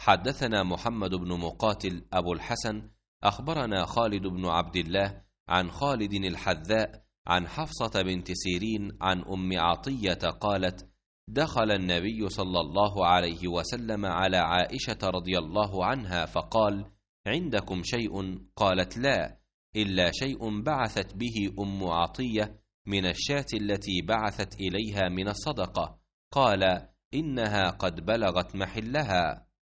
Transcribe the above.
حدثنا محمد بن مقاتل أبو الحسن أخبرنا خالد بن عبد الله عن خالد الحذاء عن حفصة بنت سيرين عن أم عطية قالت: دخل النبي صلى الله عليه وسلم على عائشة رضي الله عنها فقال: عندكم شيء؟ قالت: لا، إلا شيء بعثت به أم عطية من الشاة التي بعثت إليها من الصدقة. قال: إنها قد بلغت محلها.